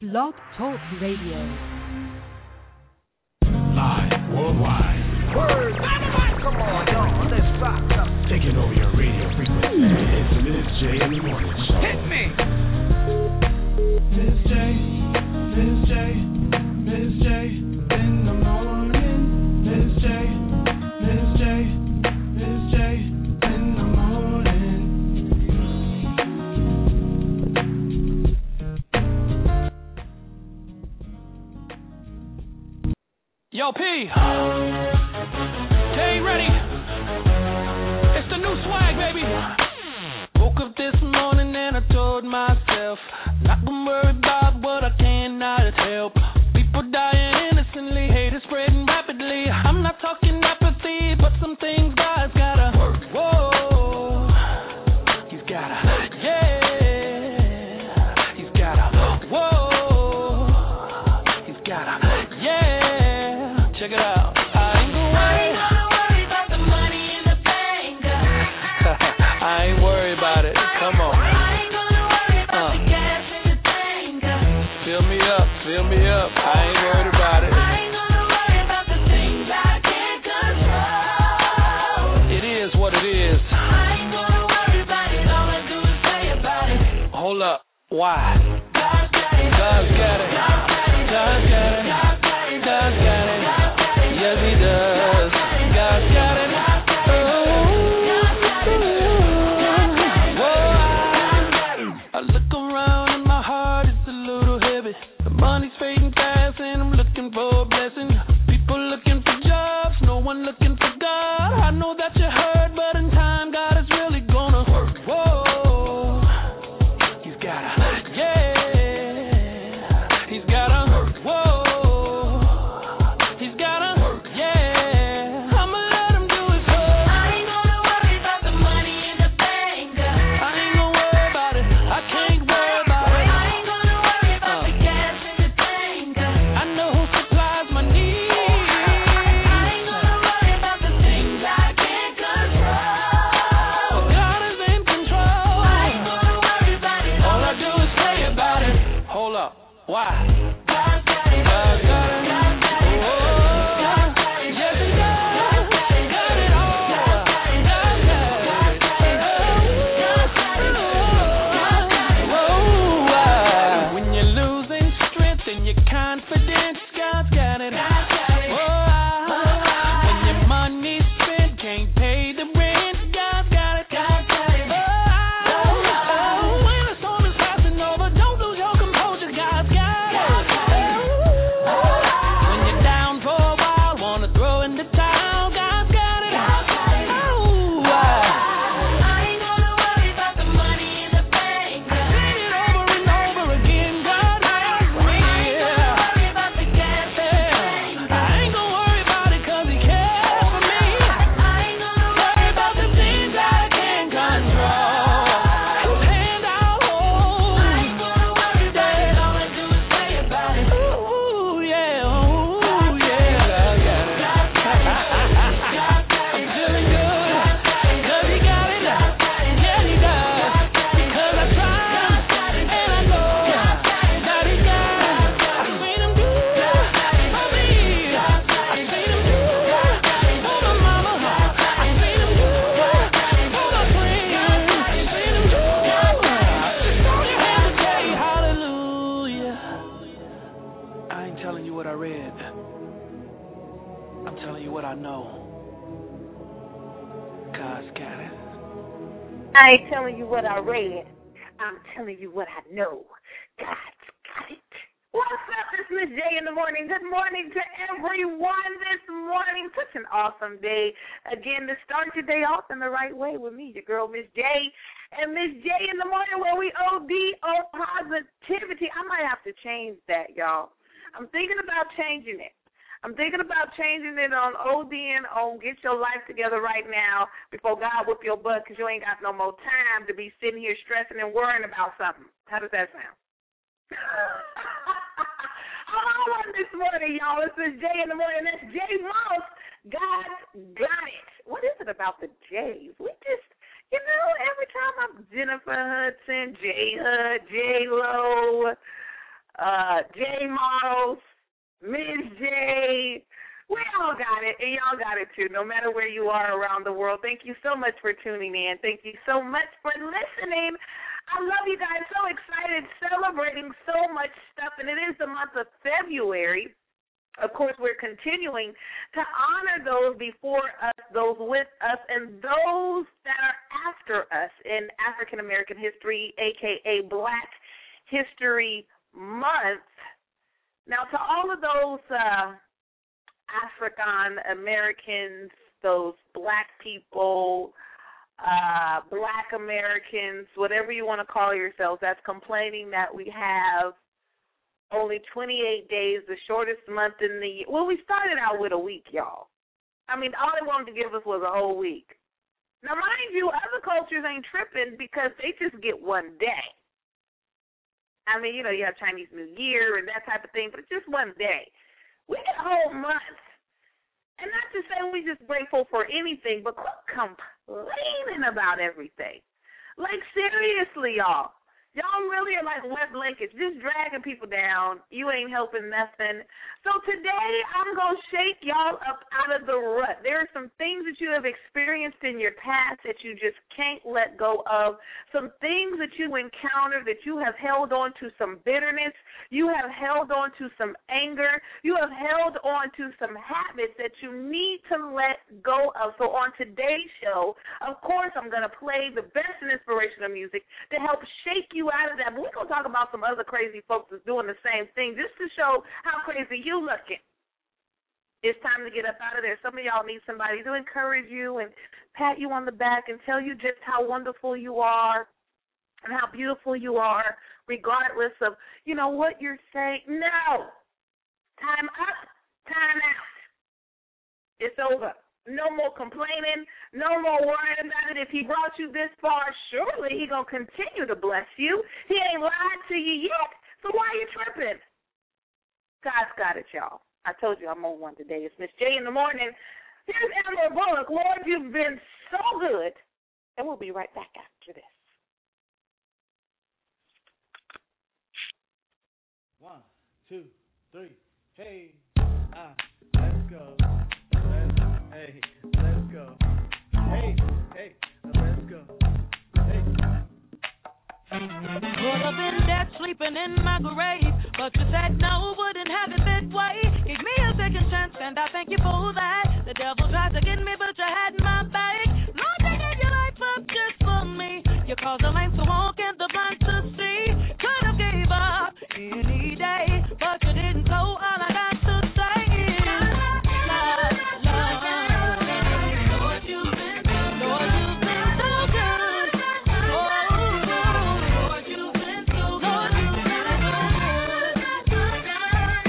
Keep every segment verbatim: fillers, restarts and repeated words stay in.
Blog Talk Radio. Live worldwide. Word. Come on, y'all. Let's rock up. Taking over your radio frequency. It's Miz J in the morning show. Hit me. Miz J, Miz J, Miz J in the morning. Miz J, Miz J, Miz J in the morning. Yo, P. Jay, ready? It's the new swag, baby. Woke up this morning and I told myself, not gonna worry about what I cannot help. People dying innocently, hate is spreading rapidly. I'm not talking apathy, but some things God's gotta work. Whoa, He's gotta, yeah. He's gotta, whoa. He's gotta, yeah. Check it out. I ain't gonna worry. I ain't gonna worry about the money in the bank. I ain't worried about it. Come on. I ain't gonna worry about Uh. the gas in the tank. Fill me up, fill me up. I ain't worried about it. I ain't gonna worry about the things I can't control. It is what it is. I ain't gonna worry about it. All I do is pray about it. Hold up. Why? God's got it. God's got it. God's got it. God's got it. God's got it. God's got it. God's got it. Yes, He does. God's got it. I look around and my heart is a little heavy. The money's fading fast and I'm looking for a blessing. People looking for jobs, no one looking for God. I know that you heard, but in time God is really gonna work. Whoa, He's gotta, yeah. He's gotta, whoa. He's gotta, yeah. I'ma let Him do His work. I ain't gonna worry about the money in the bank. I ain't gonna worry about it. I can't worry about it. I ain't gonna worry about Uh. the gas in the tank. I know who supplies my needs. I ain't gonna worry about the things I can't control. God is in control. I ain't gonna worry about it. All I do is pray about it. Hold up. Why? God's got it. God's got it. God's got it. Oh, God's got it. yes, He does. Got it all. God's got it. Whoa, ah. When you're losing strength and your confidence, God's got it. Whoa, ah. When your money's spent, can't pay the rent, God's got it. Oh, ah. When the storm is passing over, don't lose your composure, God's got it. When you're down for a while, wanna throw in the towel, God's got it. Oh, ah. I ain't gonna worry about the money in the bank. Sing it over and over again, God has me. I ain't gonna worry about the gas in the tank. I ain't gonna worry about it 'cause He cares for me. I ain't gonna Worry about the things I can't control. His hand I'll hold. I ain't gonna worry about it. All I do is pray about it. Ooh, yeah, ooh, yeah. God got it. I'm feeling good 'cause He got it. Yeah, He does. Because I tried and I know that He got it. I've seen Him do it for me. I've seen Him do it for my mama. I've seen Him do it for my friends. I've seen Him do it. Throw your hands and say hallelujah. I ain't telling you what I read. I'm telling you what I know. God's got it. I ain't telling you what I read. I'm telling you what I know. God's got it. What's up? It's Miss J in the morning. Good morning to everyone this morning. Such an awesome day. Again, to start your day off in the right way with me, your girl, Miss J. And Miss J in the morning where we O D O positivity. I might have to change that, y'all. I'm thinking about changing it. I'm thinking about changing it on ODing on Get Your Life Together right now before God whip your butt because you ain't got no more time to be sitting here stressing and worrying about something. How does that sound? I'm on this morning, y'all. This is Jay in the morning. That's Jay Moss. God got it. What is it about the Jays? We just, you know, every time I'm Jennifer Hudson, J Hud, J Lo, uh, J Models, Miz J. We all got it, and y'all got it too, no matter where you are around the world. Thank you so much for tuning in. Thank you so much for listening. I love you guys. So excited, celebrating so much stuff, and it is the month of February. Of course, we're continuing to honor those before us, those with us, and those that are after us in African American history, a k a. Black History Month. Now, to all of those uh, African Americans, those black people, uh, black Americans, whatever you want to call yourselves, that's complaining that we have only twenty-eight days, the shortest month in the year. Well, we started out with a week, y'all. I mean, all they wanted to give us was a whole week. Now, mind you, other cultures ain't tripping because they just get one day. I mean, you know, you have Chinese New Year and that type of thing, but it's just one day. We get a whole month. And not to say we just grateful for anything, but quit complaining about everything. Like, seriously, y'all. Y'all really are like wet blankets, just dragging people down. You ain't helping nothing. So today I'm going to shake y'all up out of the rut. There are some things that you have experienced in your past that you just can't let go of, some things that you encounter that you have held on to some bitterness, you have held on to some anger, you have held on to some habits that you need to let go of. So on today's show, of course, I'm going to play the best and inspirational music to help shake you out of that. But we're going to talk about some other crazy folks that's doing the same thing just to show how crazy you looking. It's time to get up out of there. Some of y'all need somebody to encourage you and pat you on the back and tell you just how wonderful you are and how beautiful you are, regardless of, you know, what you're saying. No. Time up, time out. It's over. No more complaining, no more worrying about it. If he brought you this far, surely he going to continue to bless you. He ain't lied to you yet, so why are you tripping? God's got it, y'all. I told you I'm on one today. It's Miss J in the morning. Here's Amber Bullock. Lord, you've been so good. And we'll be right back after this. One, two, three. Hey, ah, let's go. Let's, hey, let's go. Hey, hey, let's go. Hey. Could have been dead sleeping in my grave, but you said no, wouldn't have it that way. Gave me a second chance, and I thank you for that. The devil tried to get me, but you had my back. Lord, you gave your life up just for me. You caused the lame to walk and the blind to see. Could have gave up any day, but you didn't. So all I got to say is love, love. Lord, you've been so good. Lord, you've been so good. Oh, Lord, you've been so good. Lord, you've been so good.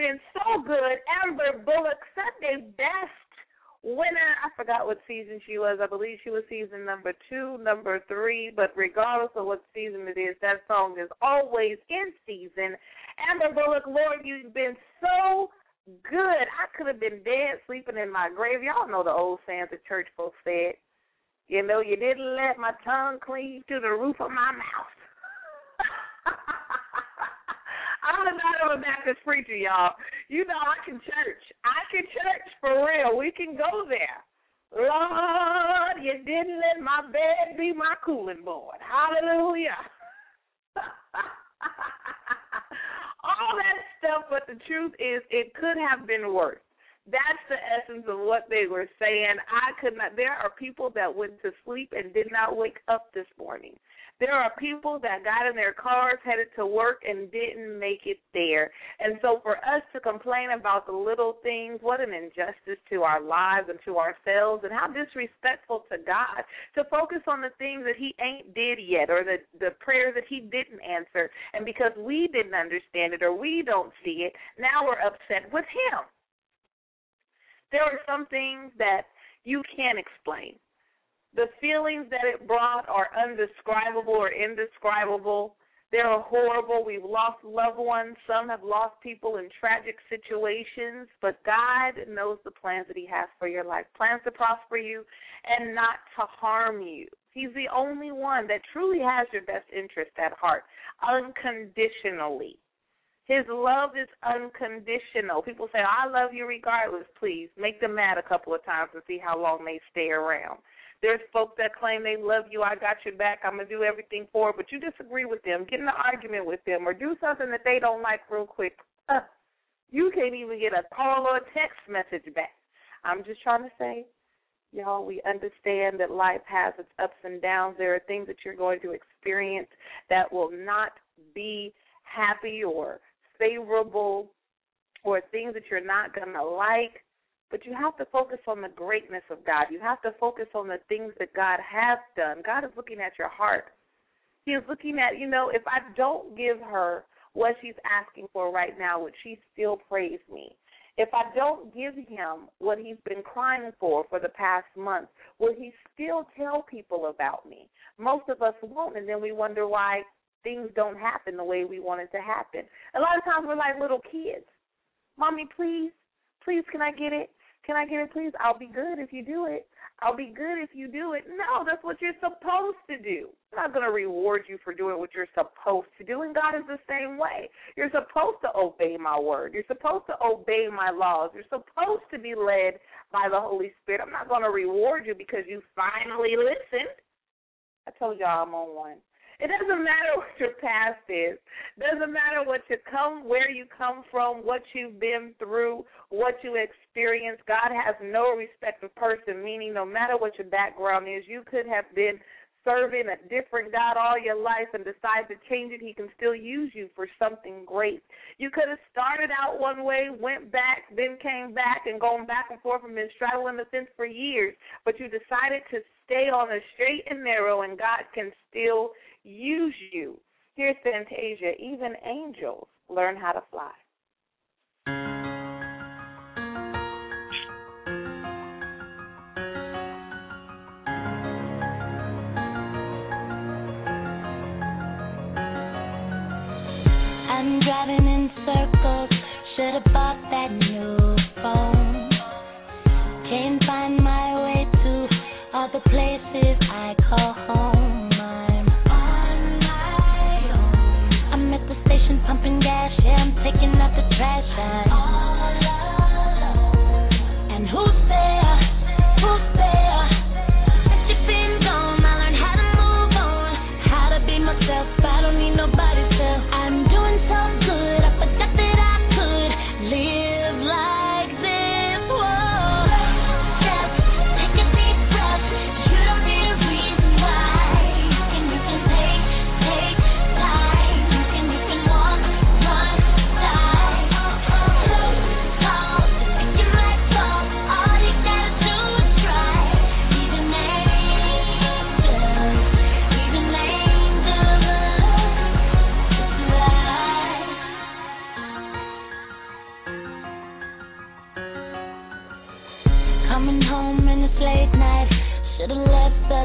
been so good. Amber Bullock, Sunday Best winner. I forgot what season she was. I believe she was season number two, number three. But regardless of what season it is, that song is always in season. Amber Bullock, Lord, you've been so good. I could have been dead, sleeping in my grave. Y'all know the old sayings the church folks said. You know, you didn't let my tongue cleave to the roof of my mouth. I'm not a Baptist preacher, y'all. You know I can church. I can church for real. We can go there. Lord, you didn't let my bed be my cooling board. Hallelujah. All that stuff, but the truth is it could have been worse. That's the essence of what they were saying. I could not. There are people that went to sleep and did not wake up this morning. There are people that got in their cars, headed to work, and didn't make it there. And so for us to complain about the little things, what an injustice to our lives and to ourselves, and how disrespectful to God to focus on the things that he ain't did yet, or the, the prayers that he didn't answer. And because we didn't understand it or we don't see it, now we're upset with him. There are some things that you can't explain. The feelings that it brought are undescribable or indescribable. They're horrible. We've lost loved ones. Some have lost people in tragic situations. But God knows the plans that he has for your life, plans to prosper you and not to harm you. He's the only one that truly has your best interest at heart, unconditionally. His love is unconditional. People say, I love you regardless. Please, make them mad a couple of times and see how long they stay around. There's folks that claim they love you, I got your back, I'm going to do everything for it, but you disagree with them, get in an argument with them, or do something that they don't like real quick. Uh, you can't even get a call or a text message back. I'm just trying to say, y'all, we understand that life has its ups and downs. There are things that you're going to experience that will not be happy or favorable, or things that you're not going to like, but you have to focus on the greatness of God. You have to focus on the things that God has done. God is looking at your heart. He is looking at, you know, if I don't give her what she's asking for right now, would she still praise me? If I don't give him what he's been crying for for the past month, will he still tell people about me? Most of us won't, and then we wonder why things don't happen the way we want it to happen. A lot of times we're like little kids. Mommy, please, please, can I get it? Can I get it, please? I'll be good if you do it. I'll be good if you do it. No, that's what you're supposed to do. I'm not going to reward you for doing what you're supposed to do, and God is the same way. You're supposed to obey my word. You're supposed to obey my laws. You're supposed to be led by the Holy Spirit. I'm not going to reward you because you finally listened. I told y'all I'm on one. It doesn't matter what your past is. It doesn't matter what you come, where you come from, what you've been through, what you experienced. God has no respect of person, meaning no matter what your background is, you could have been serving a different God all your life and decide to change it. He can still use you for something great. You could have started out one way, went back, then came back, and gone back and forth and been straddling the fence for years, but you decided to stay on the straight and narrow, and God can still use you. Here's Fantasia. Even angels learn how to fly. I'm driving in circles, should've bought that new phone. Can't find my way to all the places I call home. I'm on my own. I'm at the station pumping gas, yeah, I'm taking out the trash. I'm all alone. And who's there? Who's there? Since you've been gone, I learned how to move on, how to be myself. I don't need nobody's help. I'm doing so good, I forgot that I could live like this. Whoa, just take a deep breath. You don't need a reason why. You can, you can take, take time. You can, you can walk, run, die.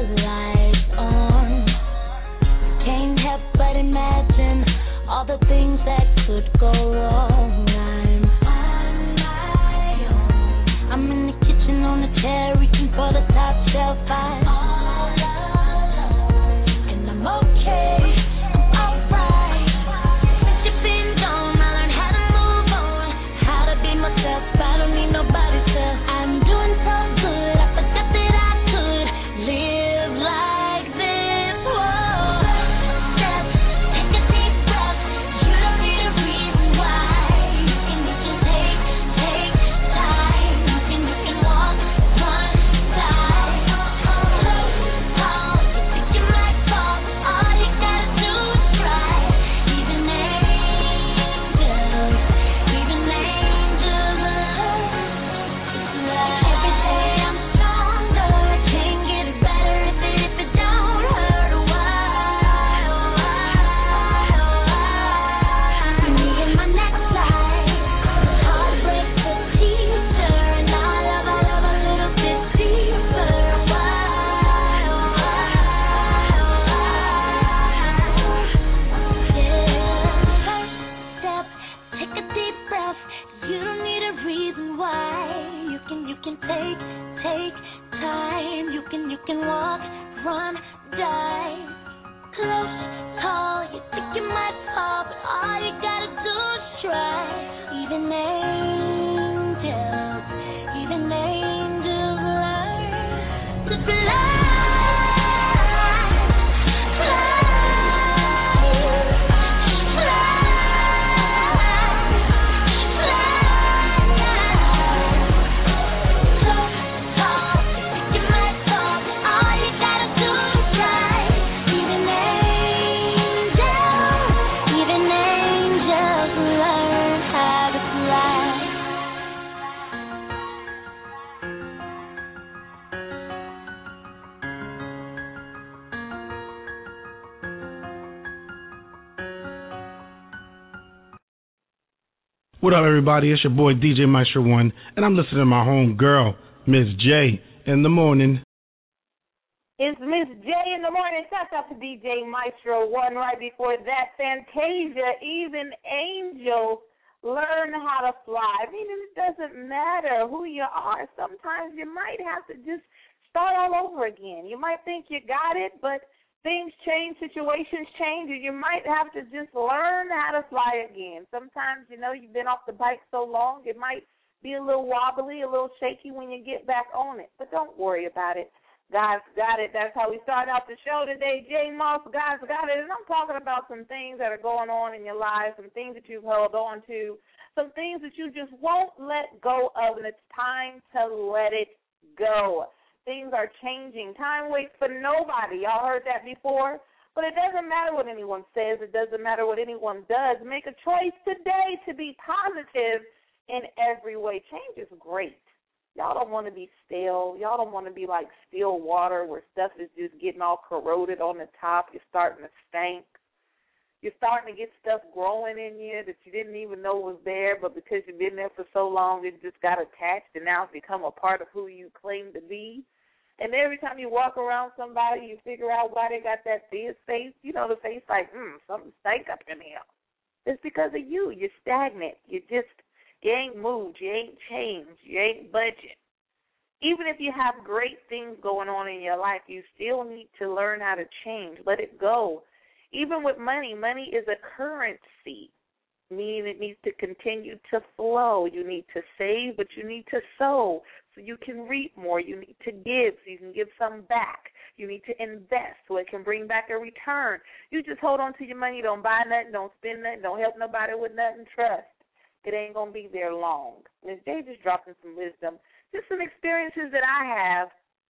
lights on. Can't help but imagine all the things that could go wrong. I'm on my own. I'm in the kitchen on the chair, reaching for the top shelf. I'm all alone, and I'm okay. I'm alright. Since you've been gone, I learned how to move on, how to be myself. I don't need nobody's help. I'm doing so good. I forgot that I could live like this. Whoa. Step, take a deep breath. You don't need a reason why. You can, you can take, take time. You can, you can walk, run, die. Close, tall, you think you might fall. All you gotta do is try. Even angels, even angels learn. Every day I'm stronger. I can't get it better if it, if it don't hurt. Why, why, me and my next life. Heartbreak the teacher, and I love, I love a little bit deeper. Why, yeah. First step, take a deep breath. You don't need a reason why. You can, you can take, take time. You can, you can walk, run, die. Close, tall, you think you might fall, but all you gotta do is try. Even angels, even angels learn to fly. What up, everybody? It's your boy D J Maestro One, and I'm listening to my home girl, Miss J, in the morning. It's Miss J in the morning. Shout out to D J Maestro One. Right before that, Fantasia, even angels learn how to fly. I mean, it doesn't matter who you are. Sometimes you might have to just start all over again. You might think you got it, but things change, situations change, and you might have to just learn how to fly again. Sometimes, you know, you've been off the bike so long, it might be a little wobbly, a little shaky when you get back on it. But don't worry about it. God's got it. That's how we start out the show today. J Moss, God's got it. And I'm talking about some things that are going on in your life, some things that you've held on to, some things that you just won't let go of, and it's time to let it go. Things are changing. Time waits for nobody. Y'all heard that before? But it doesn't matter what anyone says. It doesn't matter what anyone does. Make a choice today to be positive in every way. Change is great. Y'all don't want to be stale. Y'all don't want to be like still water where stuff is just getting all corroded on the top. You're starting to stink. You're starting to get stuff growing in you that you didn't even know was there, but because you've been there for so long, it just got attached and now it's become a part of who you claim to be. And every time you walk around somebody, you figure out why they got that big face. You know, the face like, hmm, something stank up in here. It's because of you. You're stagnant. You just, you ain't moved. You ain't changed. You ain't budging. Even if you have great things going on in your life, you still need to learn how to change. Let it go. Even with money, money is a currency, meaning it needs to continue to flow. You need to save, but you need to sow so you can reap more. You need to give so you can give some back. You need to invest so it can bring back a return. You just hold on to your money. Don't buy nothing. Don't spend nothing. Don't help nobody with nothing. Trust. It ain't going to be there long. Miz J just dropping some wisdom, just some experiences that I have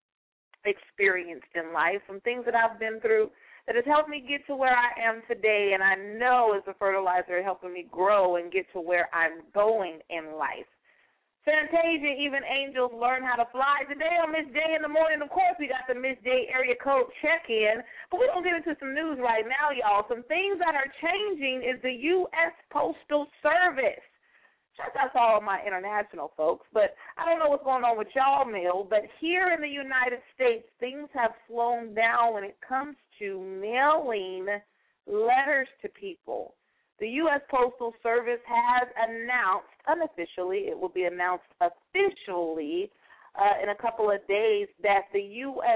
experienced in life, some things that I've been through that has helped me get to where I am today, and I know is a fertilizer helping me grow and get to where I'm going in life. Fantasia, even angels learn how to fly. Today on Miss J in the morning, of course, we got the Miss J area code check-in, but we're going to get into some news right now, y'all. Some things that are changing is the U S Postal Service. Shout out to all of my international folks, but I don't know what's going on with y'all mail, but here in the United States, things have slowed down when it comes to mailing letters to people. The U S Postal Service has announced unofficially, it will be announced officially uh, in a couple of days, that the U S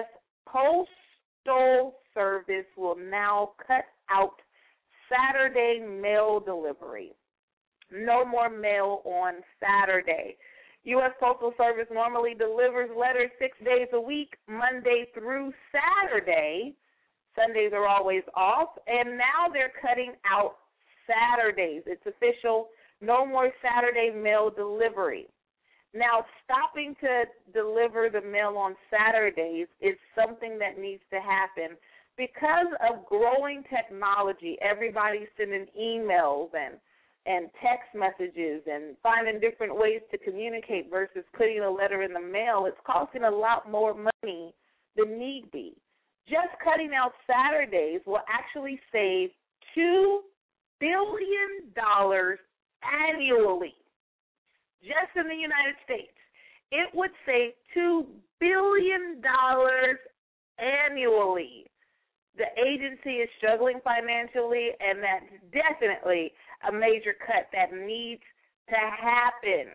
Postal Service will now cut out Saturday mail delivery. No more mail on Saturday. U S Postal Service normally delivers letters six days a week, Monday through Saturday. Sundays are always off, and now they're cutting out Saturdays. It's official. No more Saturday mail delivery. Now, stopping to deliver the mail on Saturdays is something that needs to happen because of growing technology. Everybody's sending emails and and text messages and finding different ways to communicate versus putting a letter in the mail. It's costing a lot more money than need be. Just cutting out Saturdays will actually save two billion dollars annually. Just in the United States, it would save two billion dollars annually. The agency is struggling financially, and that's definitely a major cut that needs to happen.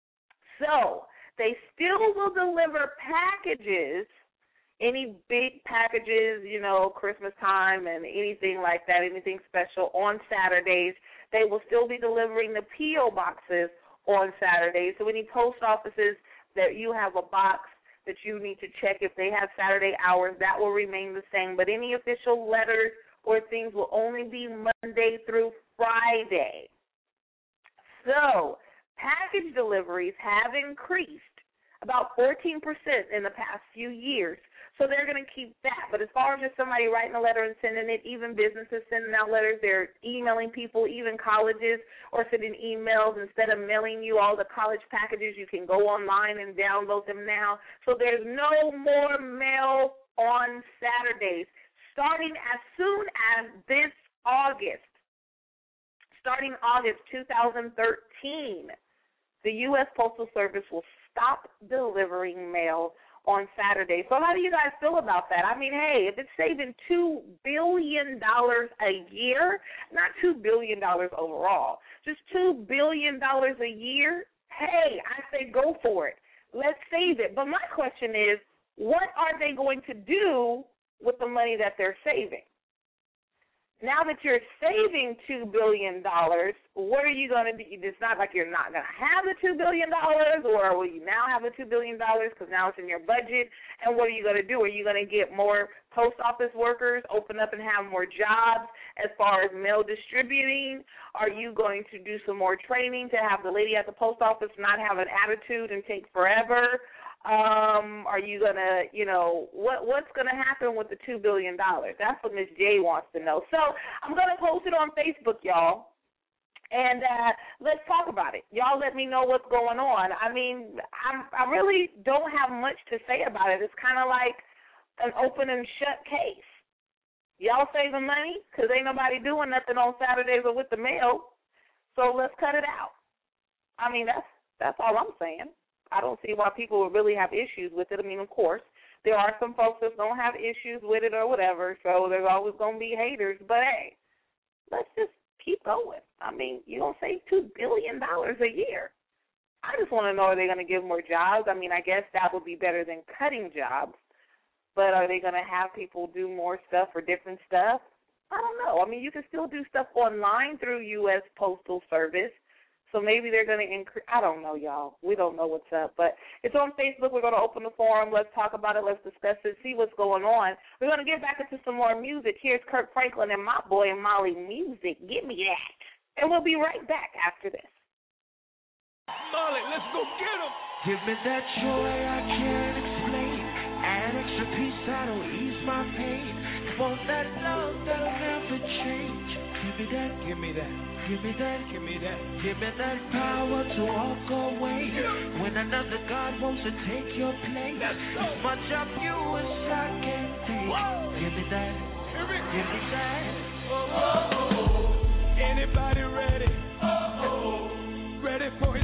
So they still will deliver packages, any big packages, you know, Christmas time and anything like that, anything special on Saturdays. They will still be delivering the P O boxes on Saturdays. So any post offices that you have a box that you need to check if they have Saturday hours, that will remain the same. But any official letters or things will only be Monday through Friday. So package deliveries have increased about fourteen percent in the past few years. So they're going to keep that. But as far as just somebody writing a letter and sending it, even businesses sending out letters, they're emailing people, even colleges are sending emails. Instead of mailing you all the college packages, you can go online and download them now. So there's no more mail on Saturdays. Starting as soon as this August, starting August two thousand thirteen, the U S Postal Service will stop delivering mail on Saturday. So how do you guys feel about that? I mean, hey, if it's saving two billion dollars a year, not two billion dollars overall, just two billion dollars a year, hey, I say go for it. Let's save it. But my question is, what are they going to do with the money that they're saving? Now that you're saving two billion dollars, what are you going to do? It's not like you're not going to have the two billion dollars, or will you now have the two billion dollars because now it's in your budget? And what are you going to do? Are you going to get more post office workers, open up and have more jobs as far as mail distributing? Are you going to do some more training to have the lady at the post office not have an attitude and take forever? Um, are you going to, you know, what what's going to happen with the two billion dollars? That's what Miss J wants to know. So I'm going to post it on Facebook, y'all, and uh, let's talk about it. Y'all let me know what's going on. I mean, I'm, I really don't have much to say about it. It's kind of like an open and shut case. Y'all saving money because ain't nobody doing nothing on Saturdays or with the mail, so let's cut it out. I mean, that's that's all I'm saying. I don't see why people would really have issues with it. I mean, of course, there are some folks that don't have issues with it or whatever, so there's always going to be haters. But, hey, let's just keep going. I mean, you don't save two billion dollars a year. I just want to know, are they going to give more jobs? I mean, I guess that would be better than cutting jobs. But are they going to have people do more stuff or different stuff? I don't know. I mean, you can still do stuff online through U S Postal Service. So maybe they're going to increase. I don't know, y'all. We don't know what's up. But it's on Facebook. We're going to open the forum. Let's talk about it. Let's discuss it, see what's going on. We're going to get back into some more music. Here's Kirk Franklin and My Boy and Molly Music. Give me that. And we'll be right back after this. Molly, let's go get him. Give me that joy I can't explain. An extra piece that'll ease my pain. Want that love that'll never change. Give me that, give me that. Give me that, give me that, give me that power to walk away. Yeah. When another God wants to take your place, as much of you as I can take. Whoa. Give me that, give me, give me that. Oh, oh, oh. Anybody ready? Oh, oh. Ready for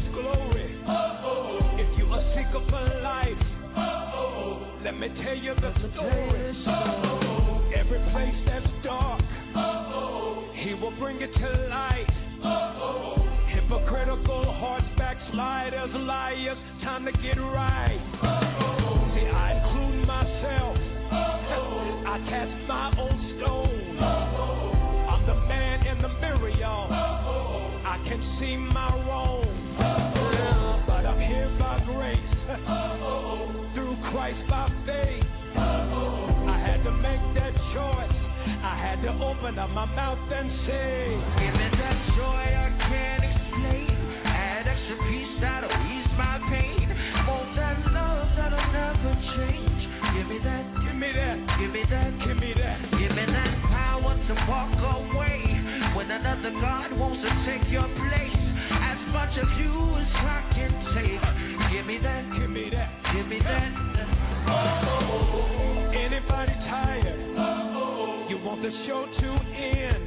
will bring it to light. Uh-oh. Hypocritical hearts, backsliders, liars, time to get right. Uh-oh. See, I include myself. Uh-oh. I cast my own stone. Uh-oh. I'm the man in the mirror, y'all. Uh-oh. I can see my wrong. Uh-oh. But I'm here by grace. Uh-oh. Through Christ by faith. Uh-oh. I had to make that choice. I had to open up my mouth and say, give me that joy I can't explain. Add extra peace that'll ease my pain. Want that love that'll never change. Give me that, give me that, give me that, give me that. Give me that power to walk away when another God wants to take your place. As much of you as I can take. Give me that, give me that, give me that. Oh, anybody tired? Oh, you want the show to end?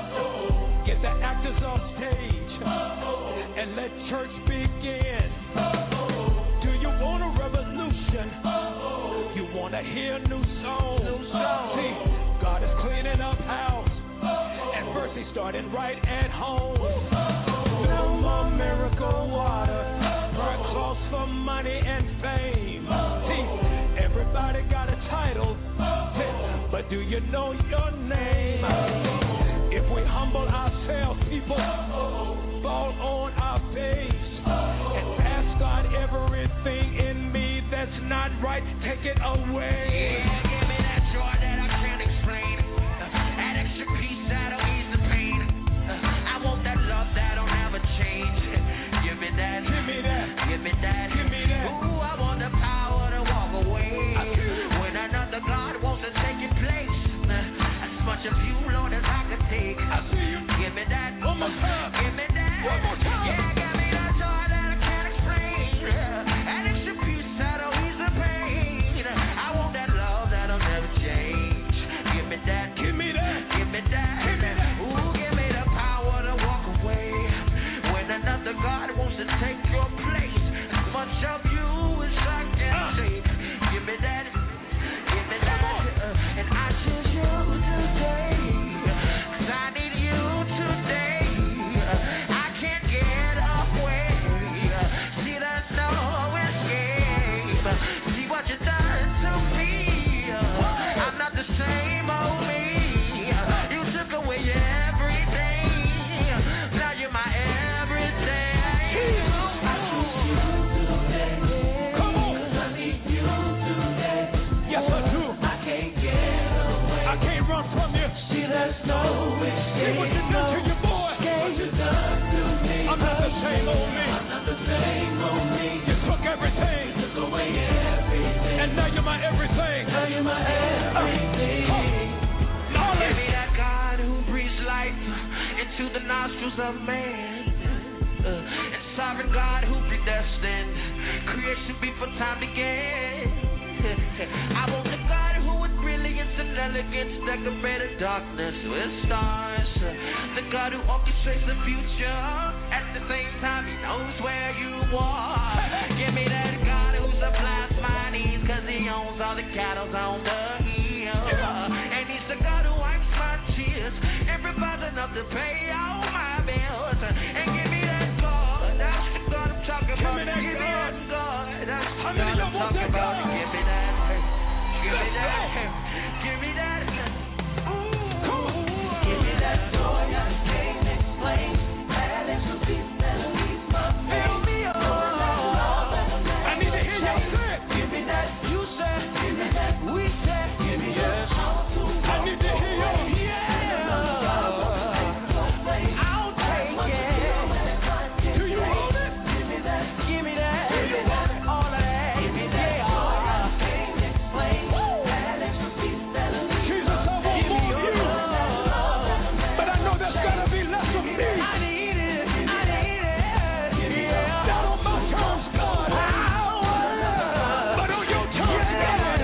Oh, get the actors off stage oh, and let church begin. Oh, do you want a revolution? Oh, you want to hear new songs? New songs. See, God is cleaning up house, oh, and first He's starting right at home. Oh, no more miracle water, burn clothes for money and fame. See, everybody got a title, but do you know your name? If we humble ourselves, people fall on our face and ask God, everything in me that's not right, take it away. Yeah, give me that joy that I can't explain. That extra peace that'll ease the pain. I want that love that'll never change. Give me that, give me that, give me that, give me that. Ooh, I want the power to walk away when another God wants to take your place. As much of you, Lord, as I could take. I see you. Give me that. One more time. Give me that. One more time. Yeah, give me that joy that I can't explain. That extra peace that'll ease the pain. I want that love that'll never change. Give me that. Give me that. Give me that. Give me that. Ooh, give me the power to walk away when another God wants to take your place. As much of you as I can uh. take. Give me that. Give me that. Uh, and I choose you today. 'Cause I need you today. Uh, I can't get away. Uh, see, there's no escape. Uh, see what you done to me. Uh, I'm not the same old me. Uh, you took away everything. Now you're my everything. I choose you today. Come on. I need you today. Yes, I do. I can't get away. I can't run from you. See, there's no escape. See what you done to your boy. What you done to me. I'm not the same old me. I'm not the same old me. You took everything. You took away everything. And now you're my everything. Now you're my everything. Uh, Give me that God who breathes life into the nostrils of man. Uh, and sovereign God who predestined creation before time began. I want the God who with brilliance and elegance decorated darkness with stars. The God who orchestrates the future. At the same time, He knows where you are. Give me that God who supplies my needs, 'cause He owns all the cattle on the hill. And He's the God who wipes my tears and provides enough to pay all my bills. And give me that God, that's the God I'm talking about. me that Give me God. that God, that's the How God many I'm of y'all want talking that about. God? Give me that, give me Let's that, go. give me that. Ooh. Come on. Give me that joy I can't explain. That extra peace that'll ease my pain. Fill me up. I need to hear y'all say it. Give me that. You said. Give me that. We said. Give me that. I need to hear y'all. Yeah. I'll take it. Do you want it? Give me that. Give me that. Do you want it? All of that. Give me that. Yeah. I can't explain. That extra peace that'll ease Jesus, I want Give me more of your you. love. But I know there's gotta be less of me. I need it. I need it. Yeah. Not on my terms, God. But on your terms, God.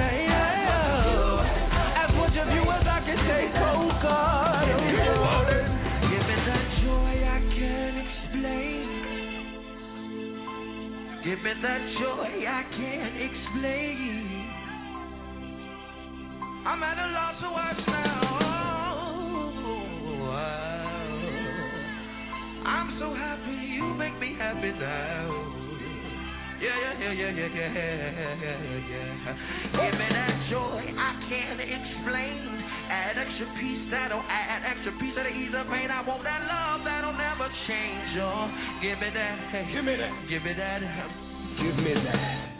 As much of you as I can take, oh God. Do you want it? Give me that joy I can't explain. Give me that joy I can't explain. I'm at a loss of words now. Wow. yeah, yeah, yeah, yeah, yeah, yeah. Give me that joy I can't explain. Add extra peace that'll add extra piece of the ease of pain. I want that love that'll never change. Oh, give me that. Give me that. Give me that. Give me that.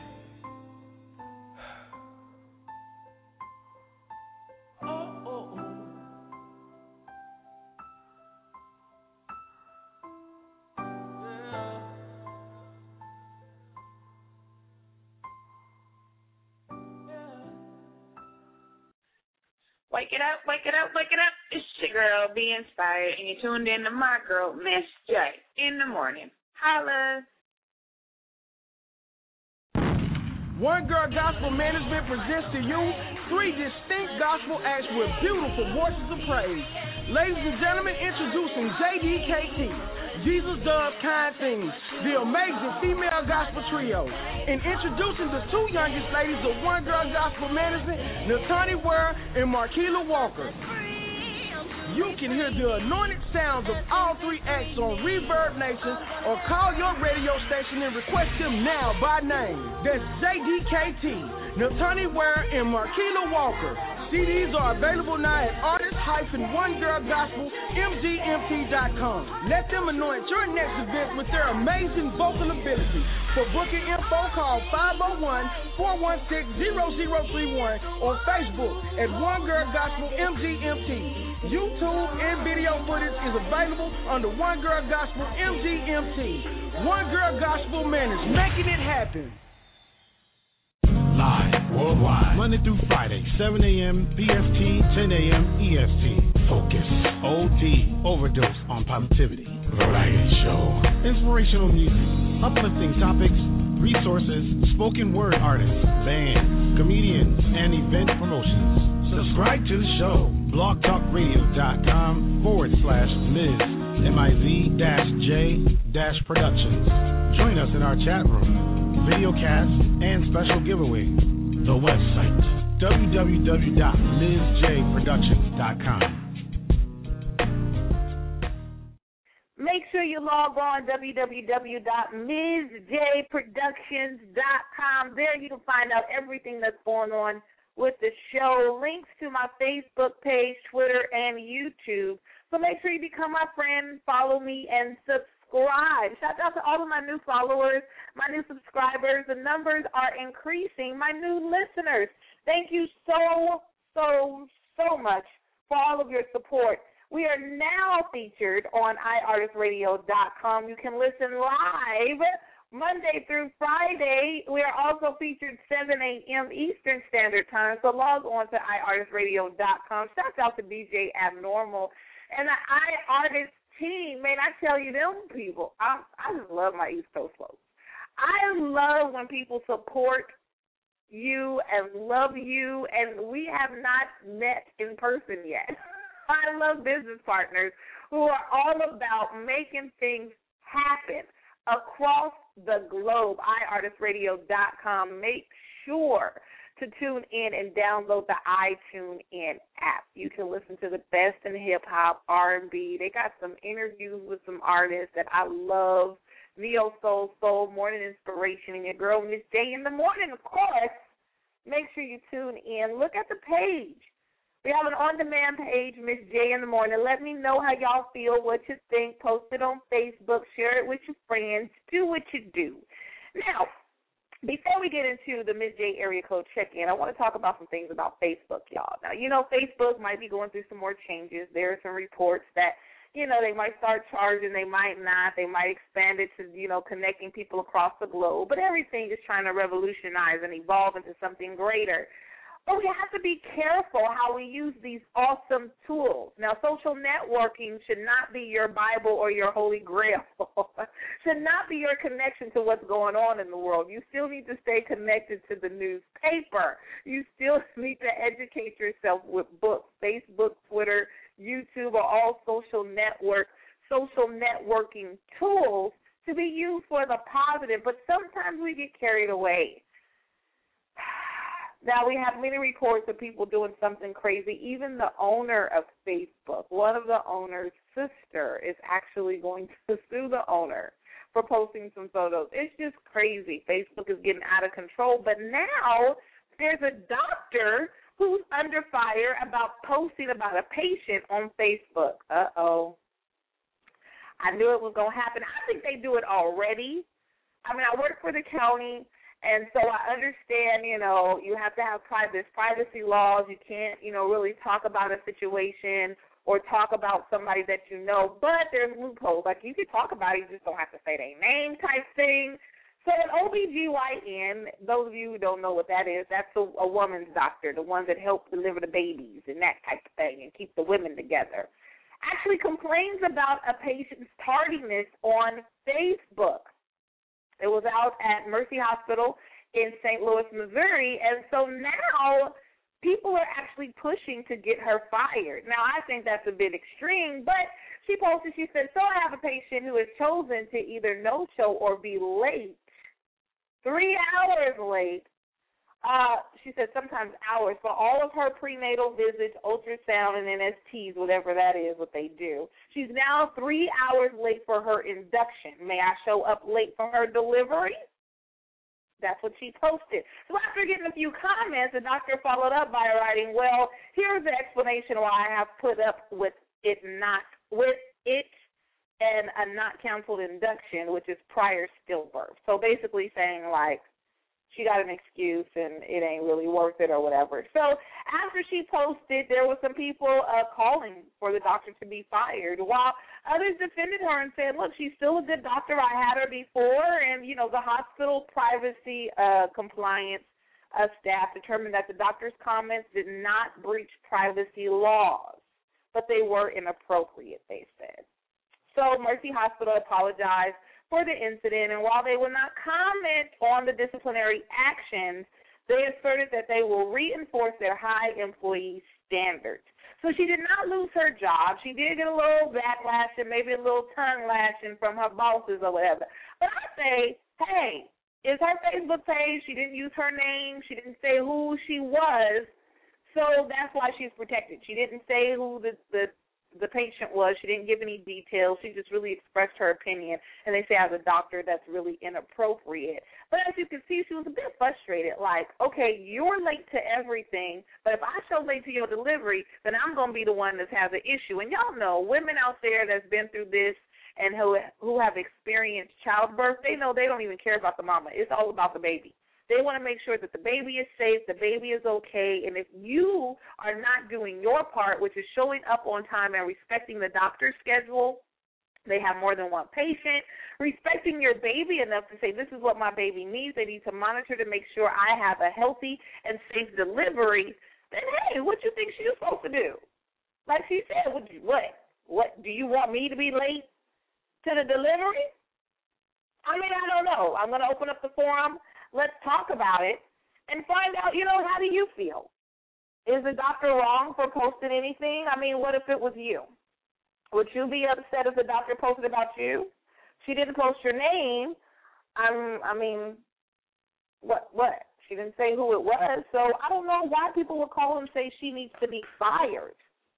Wake it up, wake it up, wake it up. It's your girl, Be Inspired, and you're tuned in to my girl, Miss J, in the morning. Holla. One Girl Gospel Management presents to you three distinct gospel acts with beautiful voices of praise. Ladies and gentlemen, introducing J D K T, Jesus Does Kind Things, the amazing female gospel trio. And introducing the two youngest ladies of One Girl Gospel Management, Natani Ware and Marquila Walker. You can hear the anointed sounds of all three acts on Reverb Nation or call your radio station and request them now by name. That's J D K T, Natani Ware, and Marquila Walker. C Ds are available now at artist dash one girl gospel m g m t dot com. Let them anoint your next event with their amazing vocal ability. For booking info, call five oh one, four one six, zero zero three one or Facebook at One Girl Gospel M G M T. YouTube and video footage is available under One Girl Gospel M G M T. One Girl Gospel Management, making it happen. Live worldwide, Monday through Friday, seven a.m. P S T, ten a.m. E S T. Focus, O D, overdose on positivity. Variety show, inspirational music, uplifting topics, resources, spoken word artists, bands, comedians, and event promotions. Subscribe to the show, blogtalkradio.com forward slash Miz M I Z dash J dash Productions. Join us in our chat room, video cast, and special giveaway. The website, w w w dot ms j productions dot com. Make sure you log on w w w dot ms j productions dot com. There you can find out everything that's going on with the show, links to my Facebook page, Twitter, and YouTube. So make sure you become my friend, follow me, and subscribe. Shout out to all of my new followers, my new subscribers. The numbers are increasing. My new listeners, thank you so, so, so much for all of your support. We are now featured on i artist radio dot com. You can listen live Monday through Friday. We are also featured seven a.m. Eastern Standard Time, so log on to i artist radio dot com. Shout out to D J Abnormal and the iArtist team. Man, I tell you, them people, I, I just love my East Coast folks. I love when people support you and love you, and we have not met in person yet. I love business partners who are all about making things happen across the globe. i artist radio dot com. Make sure to tune in and download the iTunes app. You can listen to the best in hip-hop, R and B. They got some interviews with some artists that I love. Neo Soul Soul, Morning Inspiration, and your girl, Miss J in the morning, of course. Make sure you tune in. Look at the page. We have an on-demand page, Miss J in the morning. Let me know how y'all feel, what you think. Post it on Facebook. Share it with your friends. Do what you do. Now, before we get into the Miss J area code check-in, I want to talk about some things about Facebook, y'all. Now, you know, Facebook might be going through some more changes. There are some reports that, you know, they might start charging. They might not. They might expand it to, you know, connecting people across the globe. But everything is trying to revolutionize and evolve into something greater. But we have to be careful how we use these awesome tools. Now, social networking should not be your Bible or your Holy Grail. Should not be your connection to what's going on in the world. You still need to stay connected to the newspaper. You still need to educate yourself with books. Facebook, Twitter, YouTube are all social network, social networking tools to be used for the positive. But sometimes we get carried away. Now, we have many reports of people doing something crazy. Even the owner of Facebook, one of the owner's sister, is actually going to sue the owner for posting some photos. It's just crazy. Facebook is getting out of control. But now there's a doctor who's under fire about posting about a patient on Facebook. Uh-oh. I knew it was going to happen. I think they do it already. I mean, I work for the county, and so I understand, you know, you have to have privacy, privacy laws. You can't, you know, really talk about a situation or talk about somebody that you know, but there's loopholes. Like, you can talk about it, you just don't have to say their name type thing. So an O B G Y N, those of you who don't know what that is, that's a, a woman's doctor, the ones that help deliver the babies and that type of thing and keep the women together, actually complains about a patient's tardiness on Facebook. It was out at Mercy Hospital in Saint Louis, Missouri, and so now people are actually pushing to get her fired. Now, I think that's a bit extreme, but she posted, she said, so I have a patient who has chosen to either no-show or be late, three hours late. Uh, she said sometimes hours for all of her prenatal visits, ultrasound, and N S Ts, whatever that is, what they do. She's now three hours late for her induction. May I show up late for her delivery? That's what she posted. So after getting a few comments, the doctor followed up by writing, well, here's the explanation why I have put up with it not with it and a not canceled induction, which is prior stillbirth. So basically saying, like, she got an excuse and it ain't really worth it or whatever. So after she posted, there were some people uh, calling for the doctor to be fired, while others defended her and said, look, she's still a good doctor. I had her before, and, you know, the hospital privacy uh, compliance uh, staff determined that the doctor's comments did not breach privacy laws, but they were inappropriate, they said. So Mercy Hospital apologized for the incident, and while they will not comment on the disciplinary actions, they asserted that they will reinforce their high employee standards. So she did not lose her job. She did get a little backlash and maybe a little tongue lashing from her bosses or whatever. But I say, hey, it's her Facebook page. She didn't use her name. She didn't say who she was, so that's why she's protected. She didn't say who the, the the patient was. She didn't give any details. She just really expressed her opinion, and they say as a doctor that's really inappropriate. But as you can see, she was a bit frustrated, like, okay, you're late to everything, but if I show late to your delivery, then I'm going to be the one that has an issue. And y'all know, women out there that's been through this and who who have experienced childbirth, they know they don't even care about the mama. It's all about the baby. They want to make sure that the baby is safe, the baby is okay, and if you are not doing your part, which is showing up on time and respecting the doctor's schedule, they have more than one patient, respecting your baby enough to say, this is what my baby needs, they need to monitor to make sure I have a healthy and safe delivery, then, hey, what you think she's supposed to do? Like she said, what, what? What, do you want me to be late to the delivery? I mean, I don't know. I'm going to open up the forum. Let's talk about it and find out, you know, how do you feel? Is the doctor wrong for posting anything? I mean, what if it was you? Would you be upset if the doctor posted about you? She didn't post your name. I'm, I mean, what, what? She didn't say who it was, so I don't know why people would call and say she needs to be fired.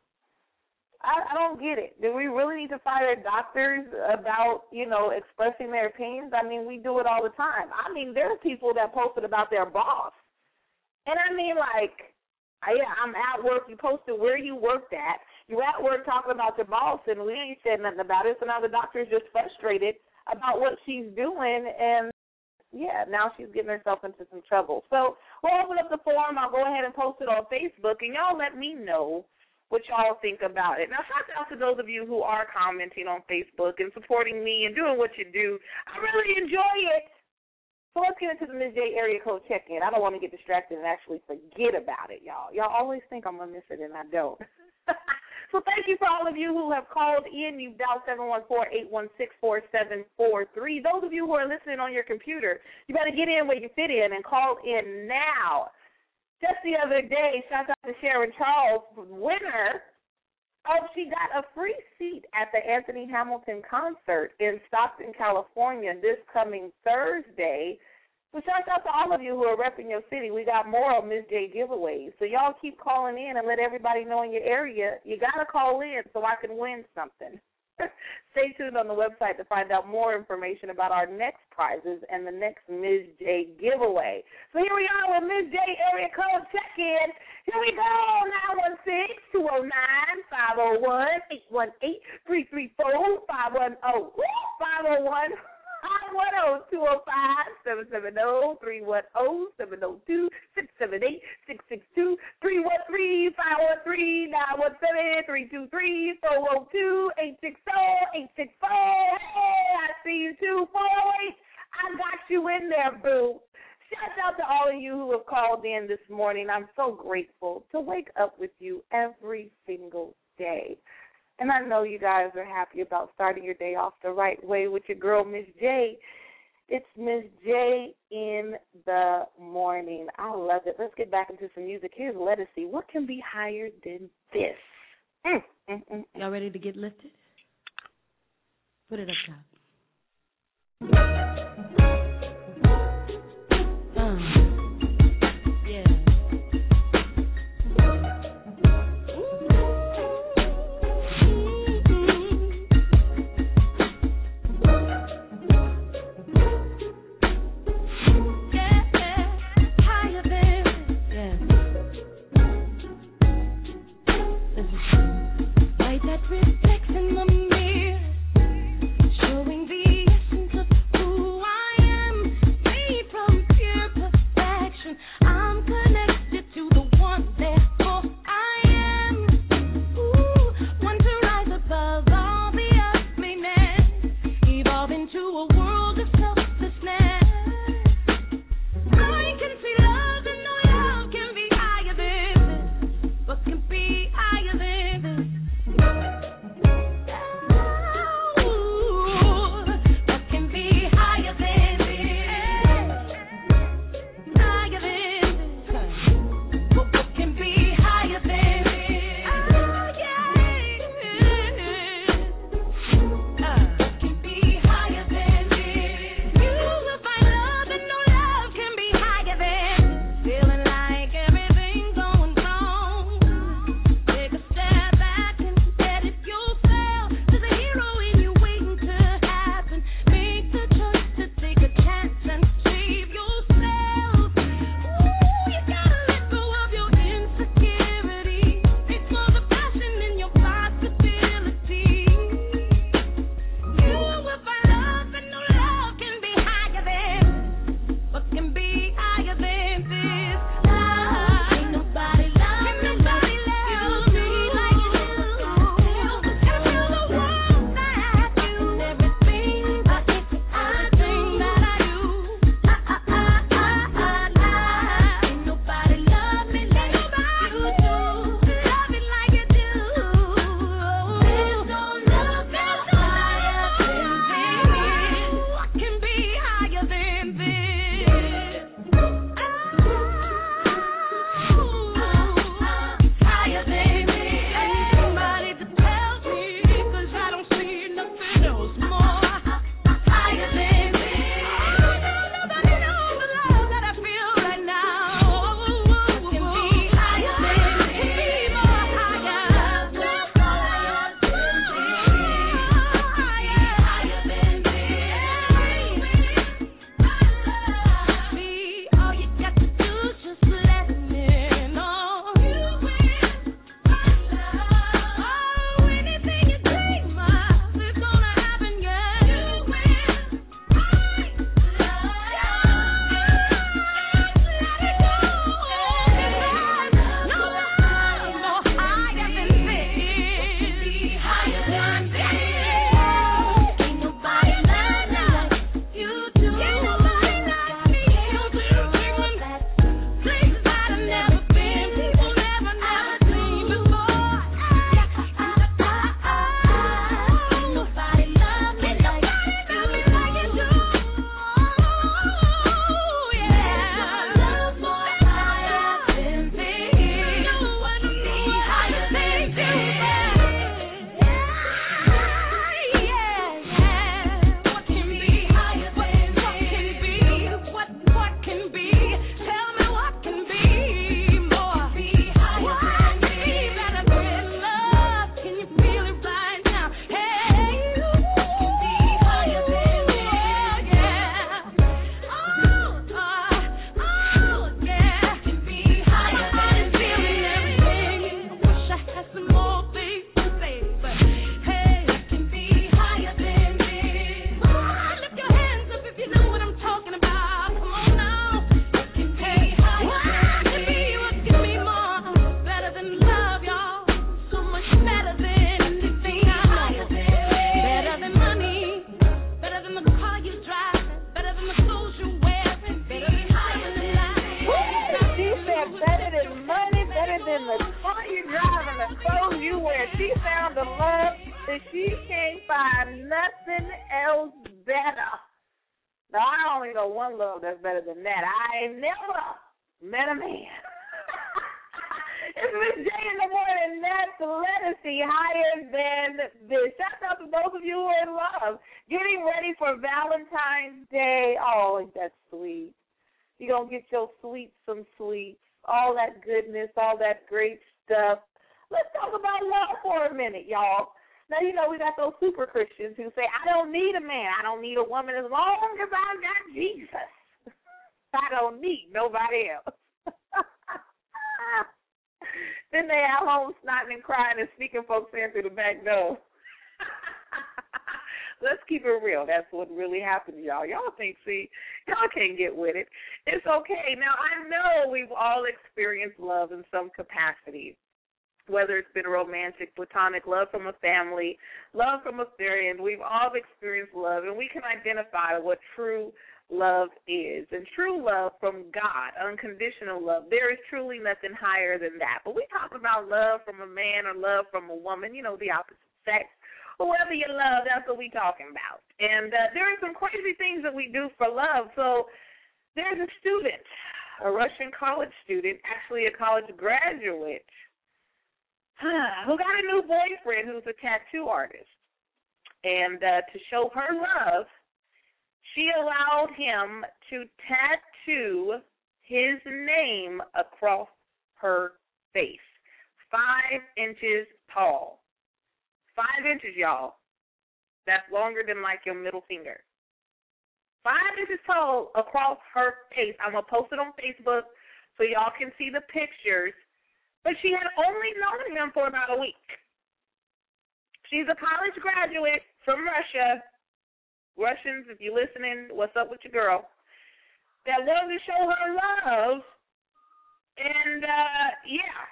I, I don't get it. Do we really need to fire doctors about, you know, expressing their opinions? I mean, we do it all the time. I mean, there are people that posted about their boss. And I mean, like, I, I'm at work. You posted where you worked at. You're at work talking about your boss, and we ain't said nothing about it. So now the doctor's just frustrated about what she's doing, and, yeah, now she's getting herself into some trouble. So we'll open up the forum. I'll go ahead and post it on Facebook, and y'all let me know what y'all think about it. Now, shout out to those of you who are commenting on Facebook and supporting me and doing what you do. I really enjoy it. So let's get into the Miz J area code check-in. I don't want to get distracted and actually forget about it, y'all. Y'all always think I'm going to miss it, and I don't. So thank you for all of you who have called in. You've dialed seven one four, eight one six, four seven four three. Those of you who are listening on your computer, you better get in where you fit in and call in now. Just the other day, shout out to Sharon Charles, winner. Oh, she got a free seat at the Anthony Hamilton concert in Stockton, California this coming Thursday. So shout out to all of you who are repping your city. We got more of Miz J giveaways. So y'all keep calling in and let everybody know in your area. You got to call in so I can win something. Stay tuned on the website to find out more information about our next prizes and the next Miz J giveaway. So here we are with Miz J area code check-in. Here we go, nine one six, two oh nine, five oh one, eight one eight, three three four, five one oh, five oh one, five one oh, two oh five, seven seven oh, three one oh, seven oh two, six seven eight, six six two, three one three, five one three, nine one seven, three two three, four oh two, eight six oh, eight six four. Hey, I see you too, boy. I got you in there, boo. Shout out to all of you who have called in this morning. I'm so grateful to wake up with you every single day. And I know you guys are happy about starting your day off the right way with your girl, Miz J. It's Miz J in the morning. I love it. Let's get back into some music. Here's Let Us See. What can be higher than this? Mm, mm, mm. Y'all ready to get lifted? Put it up top. Reflects in the mirror, showing the essence of who else better. Now, I only know one love that's better than that. I ain't never met a man. It's Miss J in the morning. That's Legacy higher than this. Shout out to those of you who are in love. Getting ready for Valentine's Day. Oh, ain't that sweet. You're going to get your sweets some sweets, all that goodness, all that great stuff. Let's talk about love for a minute, y'all. Now, you know, we got those super Christians who say, I don't need a man. I don't need a woman as long as I got Jesus. I don't need nobody else. Then they at home snotting and crying and sneaking folks in through the back door. Let's keep it real. That's what really happened to y'all. Y'all think, see, y'all can't get with it. It's okay. Now, I know we've all experienced love in some capacity, whether it's been romantic, platonic, love from a family, love from a friend. We've all experienced love, and we can identify what true love is. And true love from God, unconditional love, there is truly nothing higher than that. But we talk about love from a man or love from a woman, you know, the opposite sex. Whoever you love, that's what we're talking about. And uh, there are some crazy things that we do for love. So there's a student, a Russian college student, actually a college graduate, who got a new boyfriend who's a tattoo artist. And uh, to show her love, she allowed him to tattoo his name across her face, five inches tall. Five inches, y'all. That's longer than, like, your middle finger. Five inches tall across her face. I'm going to post it on Facebook so y'all can see the pictures. But she had only known him for about a week. She's a college graduate from Russia. Russians, if you're listening, what's up with your girl? That wanted to show her love. And, uh, yeah.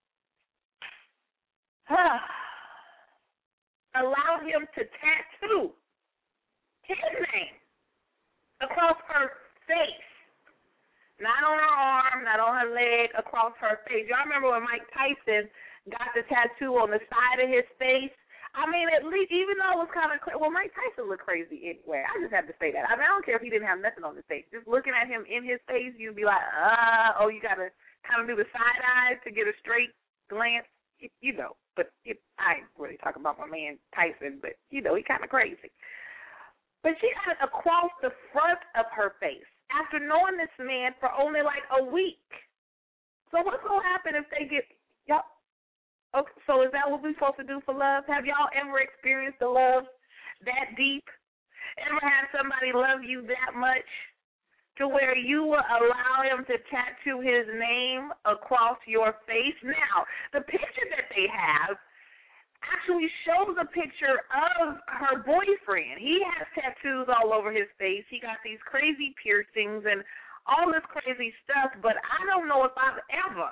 Allowed him to tattoo his name across her face. Not on her arm, not on her leg, across her face. Y'all remember when Mike Tyson got the tattoo on the side of his face? I mean, at least, even though it was kind of crazy, well, Mike Tyson looked crazy anyway. I just have to say that. I mean, I don't care if he didn't have nothing on his face. Just looking at him in his face, you'd be like, uh, oh, you got to kind of do the side eye to get a straight glance, you, you know. But it, I ain't really talking about my man Tyson, but, you know, he kind of crazy. But she got it across the front of her face after knowing this man for only like a week. So what's going to happen if they get, y'all? Okay, so is that what we're supposed to do for love? Have y'all ever experienced the love that deep? Ever had somebody love you that much to where you will allow him to tattoo his name across your face? Now, the picture that they have actually shows a picture of her boyfriend. He has tattoos all over his face. He got these crazy piercings and all this crazy stuff, but I don't know if I've ever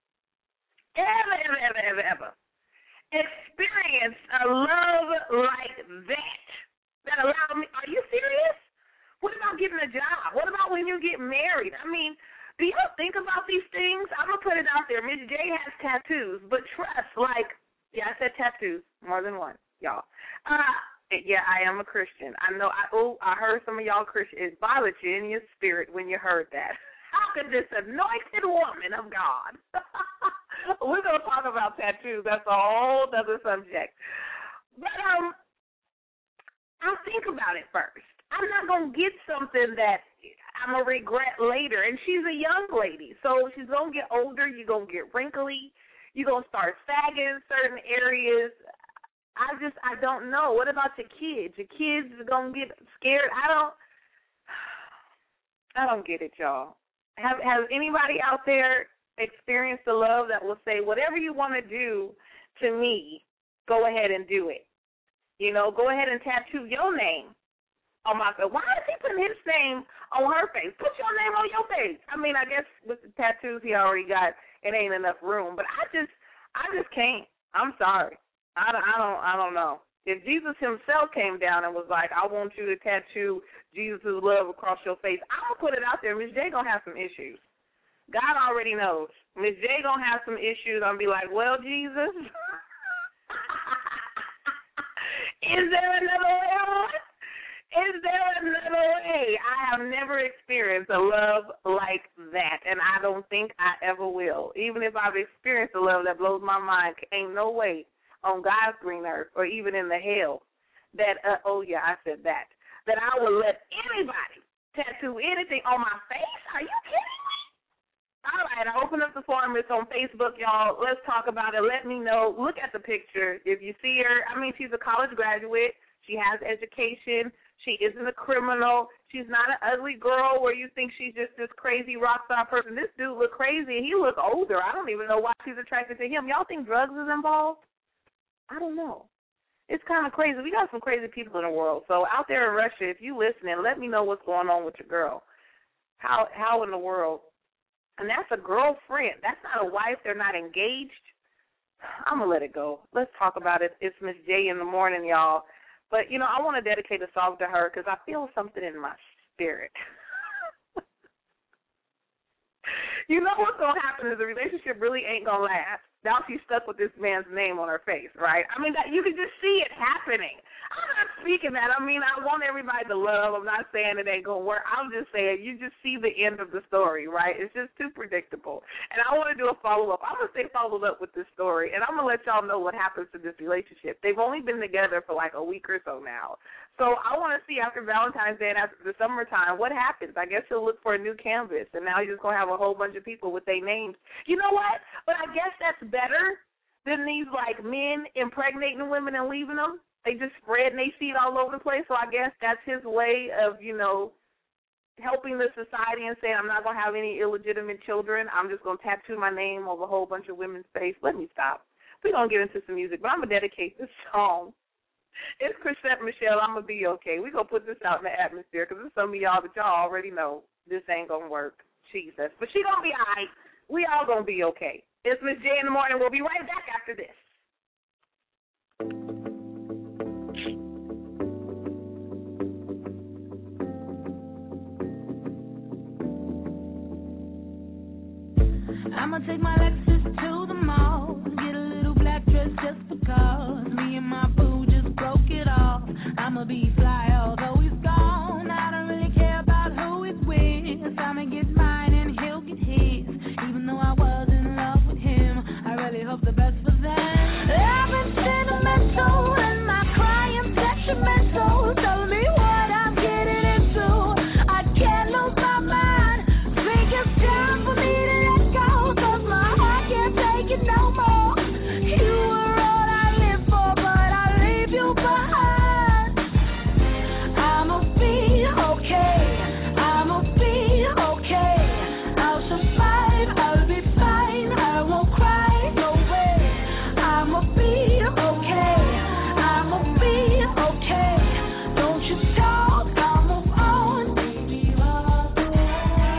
Ever, ever, ever, ever, ever experience a love like that that allowed me. Are you serious? What about getting a job? What about when you get married? I mean, do you think about these things? I'm going to put it out there. Miss J has tattoos, but trust, like, yeah, I said tattoos, more than one, y'all. Uh, yeah, I am a Christian. I know, I, oh, I heard some of y'all Christians. It bothered you in your spirit when you heard that. How could this anointed woman of God? We're going to talk about tattoos. That's a whole other subject. But um, I'll think about it first. I'm not going to get something that I'm going to regret later. And she's a young lady, so she's going to get older. You're going to get wrinkly. You're going to start sagging certain areas. I just, I don't know. What about your kids? Your kids are going to get scared. I don't, I don't get it, y'all. Have, has anybody out there experienced the love that will say, whatever you want to do to me, go ahead and do it? You know, go ahead and tattoo your name on my face. Why is he putting his name on her face? Put your name on your face. I mean, I guess with the tattoos he already got, it ain't enough room. But I just, I just can't. I'm sorry. I don't, I don't, I don't know. If Jesus himself came down and was like, I want you to tattoo Jesus' love across your face, I'm going to put it out there. Miss J going to have some issues. God already knows. Miss J going to have some issues. I'm going to be like, well, Jesus, is there another way on? experienced a love like that, and I don't think I ever will. Even if I've experienced a love that blows my mind, ain't no way on God's green earth or even in the hell that, uh, oh, yeah, I said that, that I would let anybody tattoo anything on my face. Are you kidding me? All right, I open up the forum. It's on Facebook, y'all. Let's talk about it. Let me know. Look at the picture. If you see her, I mean, she's a college graduate. She has education. She isn't a criminal. She's not an ugly girl where you think she's just this crazy rock star person. This dude look crazy. He look older. I don't even know why she's attracted to him. Y'all think drugs is involved? I don't know. It's kind of crazy. We got some crazy people in the world. So out there in Russia, if you listening, let me know what's going on with your girl. How how in the world? And that's a girlfriend. That's not a wife. They're not engaged. I'm going to let it go. Let's talk about it. It's Miss J in the morning, y'all. But, you know, I want to dedicate a song to her because I feel something in my spirit. You know what's going to happen is the relationship really ain't going to last. Now she's stuck with this man's name on her face, right? I mean, that you can just see it happening. I'm not speaking that. I mean, I want everybody to love. I'm not saying it ain't going to work. I'm just saying you just see the end of the story, right? It's just too predictable. And I want to do a follow-up. I'm going to stay followed up with this story, and I'm going to let y'all know what happens to this relationship. They've only been together for like a week or so now. So I want to see after Valentine's Day and after the summertime what happens. I guess he'll look for a new canvas, and now he's just going to have a whole bunch of people with their names. You know what? But I guess that's better than these, like, men impregnating women and leaving them. They just spread and they seed all over the place. So I guess that's his way of, you know, helping the society and saying I'm not going to have any illegitimate children. I'm just going to tattoo my name over a whole bunch of women's face. Let me stop. We're going to get into some music, but I'm going to dedicate this song. It's Chrisette Michele, I'm going to be okay. We're going to put this out in the atmosphere because there's some of y'all that y'all already know this ain't going to work. Jesus. But she going to be all right. We all going to be okay. It's Miss J in the morning. We'll be right back after this. I'ma take my Lexus to the mall, get a little black dress just because me and my boo just broke it off. I'ma be fly although he's gone. I don't really care about who he's with. I'ma get mine and he'll get his. Even though I was in love with him, I really hope the best for them. I've been sentimental and my crying detrimental. Tell me what I'm getting into. I can't lose my mind. Think it's time for me to let go. No more. You were all I lived for, but I leave you behind. I'ma be okay. I'ma be okay. I'll survive. I'll be fine. I won't cry. No way. I'ma be okay. I'ma be okay. Don't you talk. I'll move on. Baby, walk away.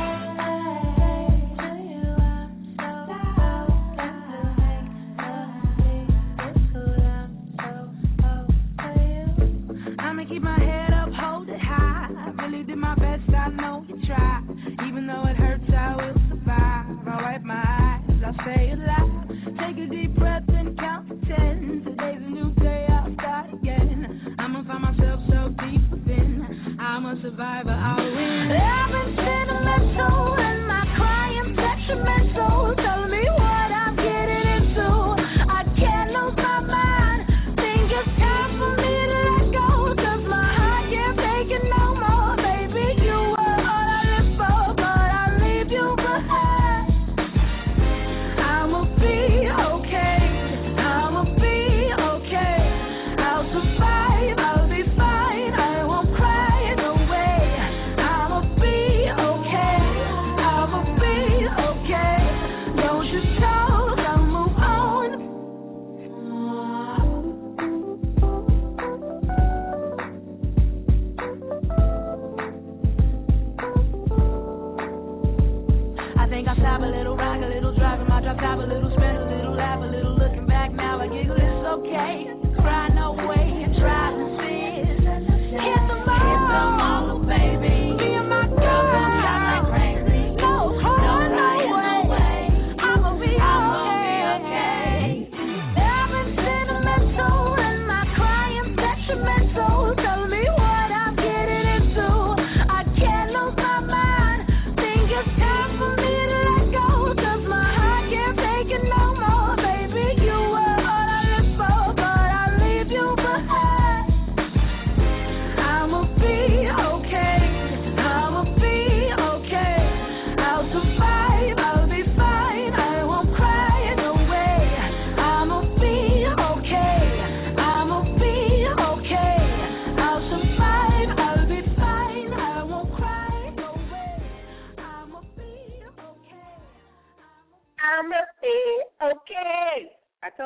Keep my head up, hold it high. I really did my best, I know you tried. Even though it hurts, I will survive. I wipe my eyes, I say it loud. Take a deep breath and count to ten. Today's a new day, I'll start again. I'ma find myself so deep within. I'm a survivor, I'll win. I've been sentimental and my crying detrimental. Tell me what I'm getting into. I can't lose my mind. Think it's time for me to let go. No more, baby, you were all I lived for, but I leave you behind. I'ma be okay, I'ma be okay. I'll survive, I'll be fine, I won't cry, no way. I'ma be okay, I'ma be okay. Don't you talk, I'll move on. I think I stop a little, rock a little, drive in my drop top a little, spend a little, laugh a little, looking back now I giggle, it's okay. Cry no way, try to see it. Hit the mall, hit the mall, baby. Me and my girl, don't shine like crazy. No, no, no way. I'ma be okay. I've been sentimental and my crying detrimental. Tell me what I'm getting into. I can't lose my mind.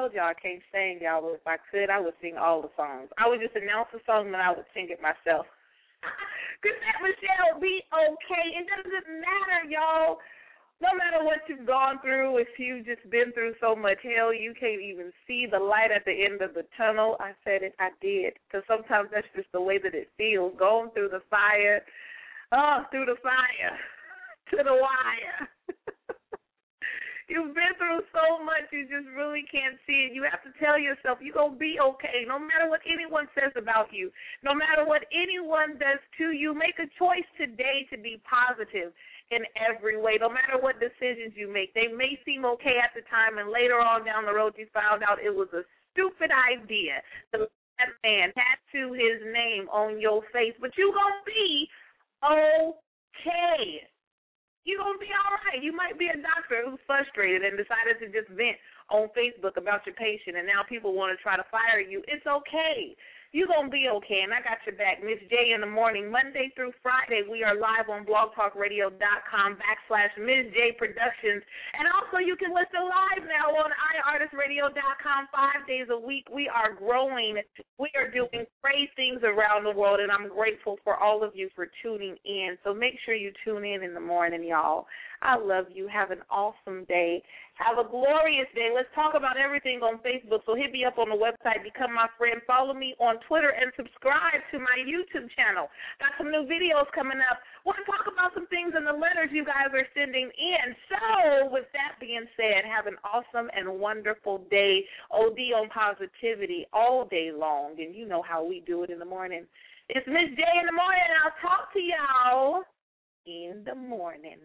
told y'all I can't sing, y'all, but if I could, I would sing all the songs. I would just announce a song and I would sing it myself. Because that Michelle be okay. It doesn't matter, y'all. No matter what you've gone through, if you've just been through so much hell, you can't even see the light at the end of the tunnel. I said it, I did. Because sometimes that's just the way that it feels, going through the fire, oh, through the fire, to the wire. You've been through so much, you just really can't see it. You have to tell yourself you're going to be okay, no matter what anyone says about you, no matter what anyone does to you. Make a choice today to be positive in every way, no matter what decisions you make. They may seem okay at the time, and later on down the road you found out it was a stupid idea to let that man tattoo his name on your face, but you're going to be okay. You're going to be all right. You might be a doctor who's frustrated and decided to just vent on Facebook about your patient, and now people want to try to fire you. It's okay. You're going to be okay, and I got your back. Miss J in the morning, Monday through Friday, we are live on blogtalkradio.com backslash Miss J Productions. And also you can listen live now on i artist radio dot com five days a week. We are growing. We are doing great things around the world, and I'm grateful for all of you for tuning in. So make sure you tune in in the morning, y'all. I love you. Have an awesome day. Have a glorious day. Let's talk about everything on Facebook. So hit me up on the website, become my friend. Follow me on Twitter and subscribe to my YouTube channel. Got some new videos coming up. Want to talk about some things in the letters you guys are sending in. So with that being said, have an awesome and wonderful day. O D on positivity all day long. And you know how we do it in the morning. It's Miss J in the morning, and I'll talk to y'all in the morning.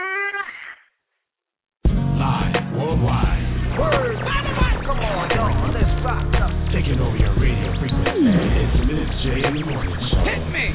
Live worldwide. Word. Come on, y'all. Let's rock up. Taking over your radio frequency. It's Miss J in the morning show. Hit me.